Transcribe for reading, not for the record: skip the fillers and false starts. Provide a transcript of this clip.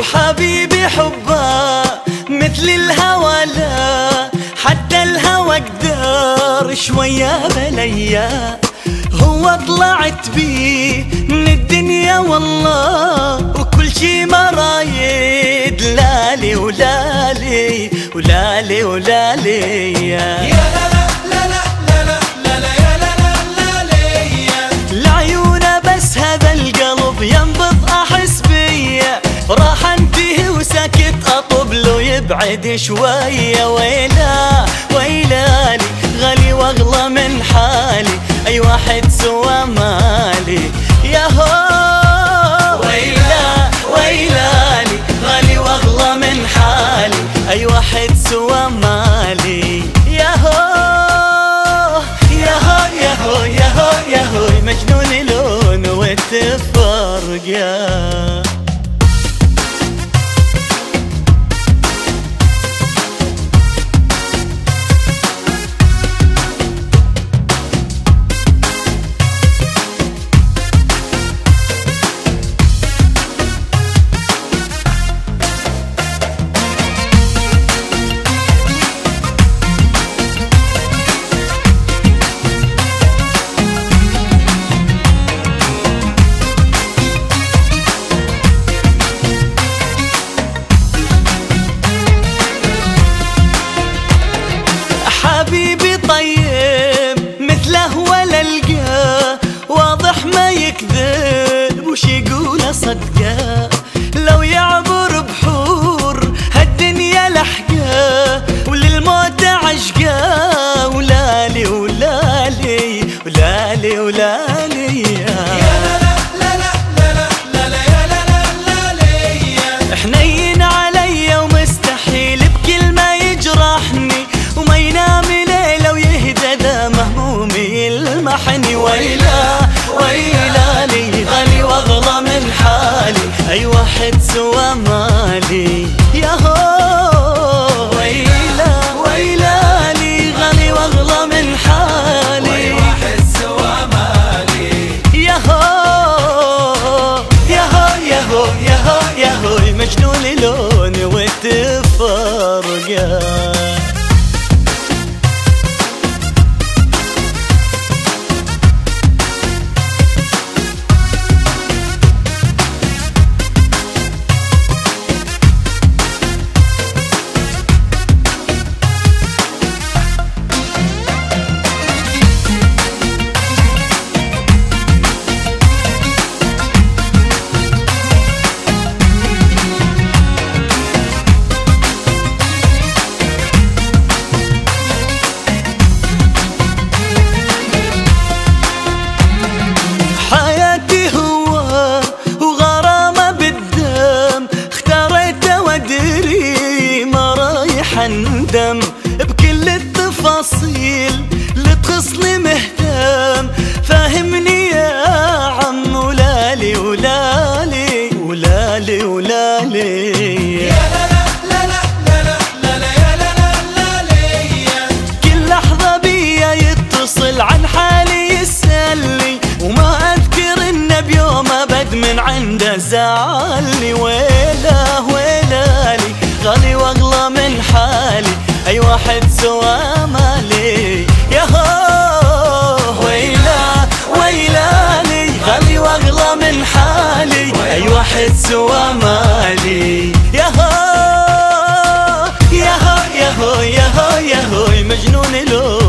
حبيبي حبه مثل الهوى، لا حتى الهوى قدر شوية بليا. هو طلعت بيه من الدنيا والله، وكل شي مرايد لالي ولالي ولالي ولالي. يا لا لا لا لا لا لا لا يا لا لا لا لعيونه بس هذا القلب ينبض أحس بيه. راح انتهي وسكت اطب له يبعد شوية. ويلا ويلالي غالي واغلى من حالي، اي واحد سوى مالي. يا هو ويلا ويلالي غالي واغلى من حالي، اي واحد سوى مالي. يا هو يا هو يا هو يا هو يا هو مجنون لون والتفرق. يا حبيبي طيب مثله ولا القاه، واضح ما يكذب وش يقول صدقه. لو يعبر بحور هالدنيا لحقه، وللموت عشقه. ولالي ولالي ولالي ولالي. حنين علي ومستحيل بكلمة يجرحني، وما ينام ليلة ويهدى ذا مهمومي يلمحني. ويلا ويلالي غالي واغلى من حالي، اي واحد سوى مالي. يا هو ويلا ويلالي غالي واغلى من حالي، اي واحد سوى مالي. يا هو يا هو يا هو يا هو يا هو مجنون لون والتفرق. اندم بكل التفاصيل اللي تخصني مهتم. فاهمني يا عم ولالي ولالي ولالي ولالي. يا لا لا لا لا لا لا يا لا لا لا. كل لحظة بيا يتصل عن حالي يسألني، وما اذكر انه بيوم ابد من عنده زعلني. ويلا ويلالي غالي واغلى من حالي، اي واحد سوى مالي. يا هو ويلا ويلالي غالي واغلى من حالي، اي واحد سوى مالي. يا هو يا هو يا هو يا هو يا هو مجنون له